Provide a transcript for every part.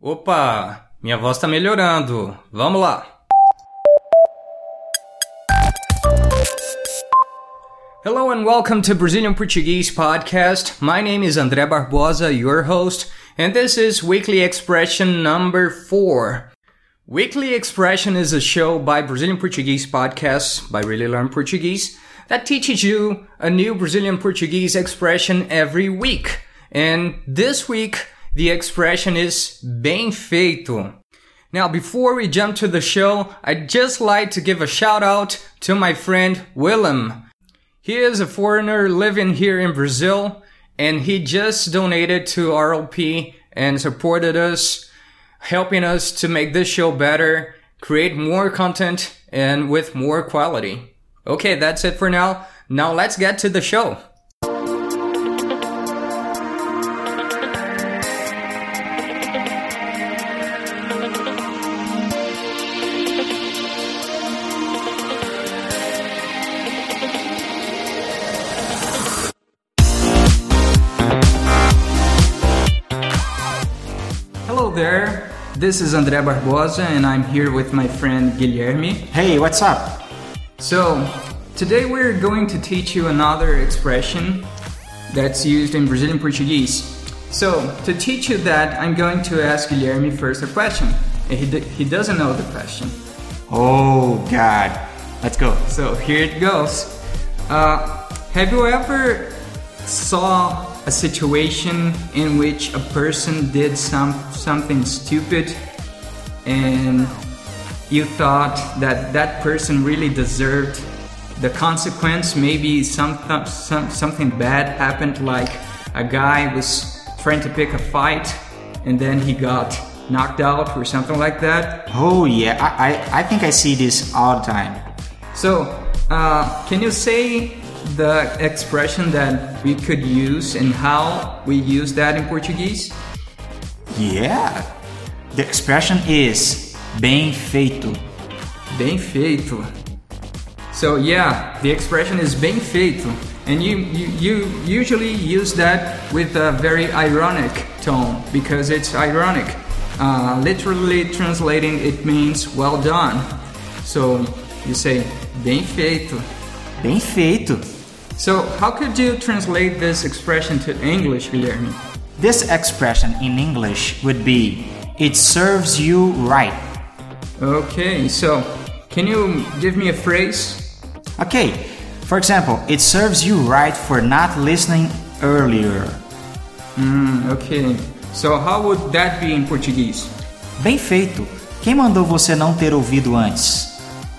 Opa, minha voz tá melhorando. Vamos lá. Hello and welcome to Brazilian Portuguese Podcast. My name is André Barbosa, your host, and this is Weekly Expression number 4. Weekly Expression is a show by Brazilian Portuguese Podcast, by Really Learn Portuguese, that teaches you a new Brazilian Portuguese expression every week. And this week, the expression is bem feito. Now, before we jump to the show, I'd just like to give a shout out to my friend Willem. He is a foreigner living here in Brazil, and he just donated to RLP and supported us, helping us to make this show better, create more content, and with more quality. Okay, that's it for now. Now let's get to the show. Hello there, this is André Barbosa and I'm here with my friend Guilherme. Hey, what's up? So, today we're going to teach you another expression that's used in Brazilian Portuguese. So, to teach you that, I'm going to ask Guilherme first a question. He doesn't know the question. Oh, God. Let's go. So, here it goes. Have you ever saw a situation in which a person did something stupid and you thought that that person really deserved the consequence? Maybe something bad happened, like a guy was trying to pick a fight and then he got knocked out or something like that. Oh, yeah. I think I see this all the time. So, can you say the expression that we could use and how we use that in Portuguese? Yeah. The expression is bem feito. Bem feito. So yeah, the expression is bem feito. And you usually use that with a very ironic tone because it's ironic. Literally translating, it means well done. So you say bem feito. Bem feito. So, how could you translate this expression to English, Guilherme? This expression in English would be, it serves you right. Okay, so, can you give me a phrase? Okay, for example, it serves you right for not listening earlier. Okay, so how would that be in Portuguese? Bem feito. Quem mandou você não ter ouvido antes?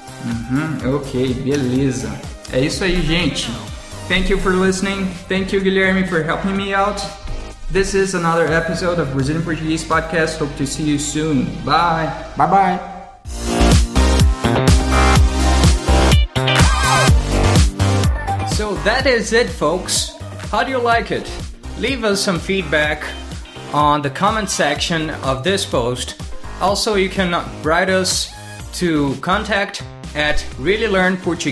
Ok, beleza. É isso aí, gente. Thank you for listening. Thank you, Guilherme, for helping me out. This is another episode of Brazilian Portuguese Podcast. Hope to see you soon. Bye. Bye-bye. So that is it, folks. How do you like it? Leave us some feedback on the comment section of this post. Also, you can write us to contact@reallylearnportuguese